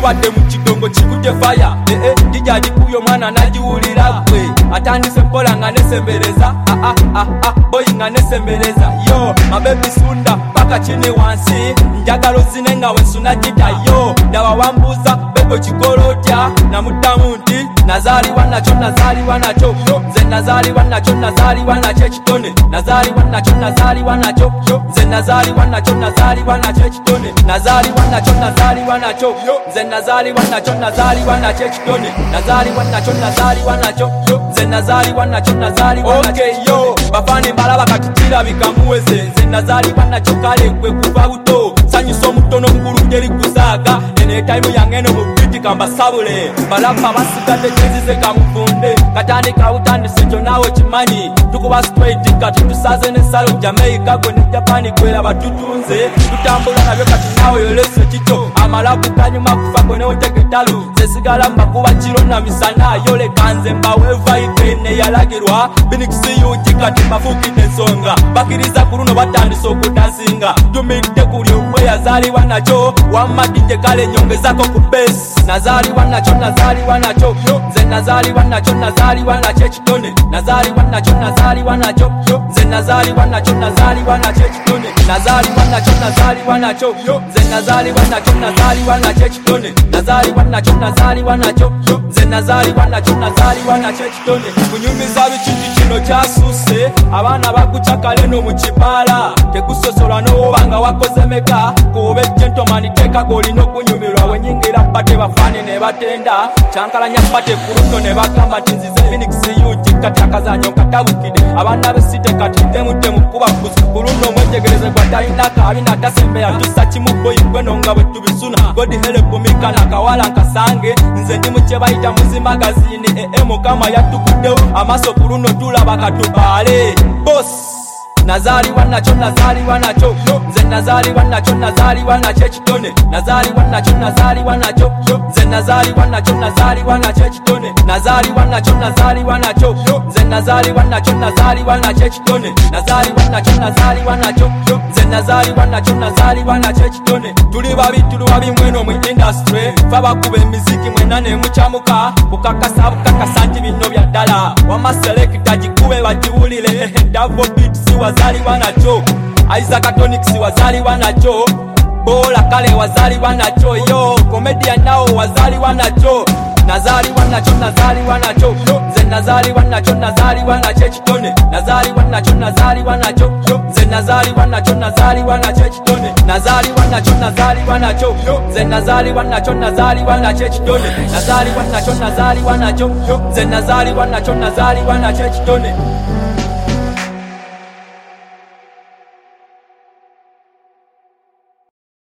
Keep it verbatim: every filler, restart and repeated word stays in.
wadde mu kigongo kikute faya ee jija gikuyo mwana nagiwulira gwe atandise mpola nga nesembereza ah ah ah boy nga nesembereza yo mabebi sunda paka chini wansi njagala ozine nga wensuna gita yo ndaba wambuza bebo kikolotya namuddamu nti nazaliwa nakyo nazaliwa nakyo nze nazaliwa nakyo nazaliwa nakyo ekitone nazaliwa nakyo nazaliwa nakyo nze nazaliwa nakyo nazaliwa nakyo ekitone nazaliwa nakyo nazaliwa nakyo nze nazaliwa nakyo nazaliwa nakyo ekitone nazaliwa nakyo nazaliwa nakyo nze nazaliwa nakyo nazaliwa nakyo yo bafane balaba katitira bikamuweze nze nazaliwa nakyo kale gwe kuva buto sanyusa omutono mukulu ngeri kuzaga ene time yangeno mu biti kamba sabule balapa basigadde kizize kamufunde katandika utandise kyo nawe kimanyi tukuba straight kati tusaze ne salo Jamaica gwe ne Japan kwera batutunze tutambula nabyo kati nawe yolese kito amalabu kanyuma kufa gwe ne oteketalu sesigala mbakuba kiro na misana yole kanze mbaweva ikene yalagirwa binikisi yuti kati mafukide ensonga bakiriza kuruno batandise okutansinga tumidde kuli omwe yazaliwa nakyo wamadije kale nyongezako ku base nazaliwa nakyo nazaliwa nakyo nze nazaliwa nakyo nazaliwa nakyo ekitone nazaliwa nakyo nazaliwa nakyo nze nazaliwa nakyo nazaliwa nakyo ekitone nazaliwa nakyo nazaliwa nakyo nze nazaliwa nakyo nazaliwa nakyo ekitone nazaliwa nakyo nazaliwa nakyo nze nazaliwa nakyo nazaliwa nakyo ekitone kunyumiza bikintu kino kyasuse abaana bakucakale no mu kibaala tegusosolwa n'obanga wakoze meka kuba gentleman teka golina okunyumirwa wenyingira bate bafane ne batenda kyankalanya bate kuruno ne bagamba nti nzize Phoenix yuti kati akazanyo katabukide abaana besite kati temute mukuba kuruno mwetegereze kwa talina kabi na tasembe ya tusa kimuboyi gweno nga bwe tubisuna god help mika na kawala nkasange nze ndi muche bayita muzi magazine emo kama yatukuddewo amaso kuruno tulaba katubale boss nazaliwa nakyo nazaliwa nakyo nze nazaliwa nakyo nazaliwa nakyo ekitone nazaliwa nakyo nazaliwa nakyo nze nazaliwa nakyo nazaliwa nakyo ekitone nazaliwa nakyo nazaliwa nakyo nze nazaliwa nakyo nazaliwa nakyo ekitone nazaliwa nakyo nazaliwa nakyo nze nazaliwa nakyo nazaliwa nakyo ekitone tuli babi tuli babi mweno mu industry fabakuba emiziki mwena ne muchamuka bukakasa bukakasa nti bino bya ddala wamaselekita gikube bagiwulire davo beat siwa wazaliwa nacho Isaac Atonic si wazaliwa nacho Bola kale wazaliwa nacho yo comedian nao wazaliwa nacho nazaliwa nacho nazaliwa nacho nze nazaliwa nacho nazaliwa nacho ekitone nazaliwa nacho nazaliwa nacho nze nazaliwa nacho nazaliwa nacho ekitone nazaliwa nacho nazaliwa nacho nze nazaliwa nacho nazaliwa nacho ekitone nazaliwa nacho nazaliwa nacho nze nazaliwa nacho nazaliwa nacho ekitone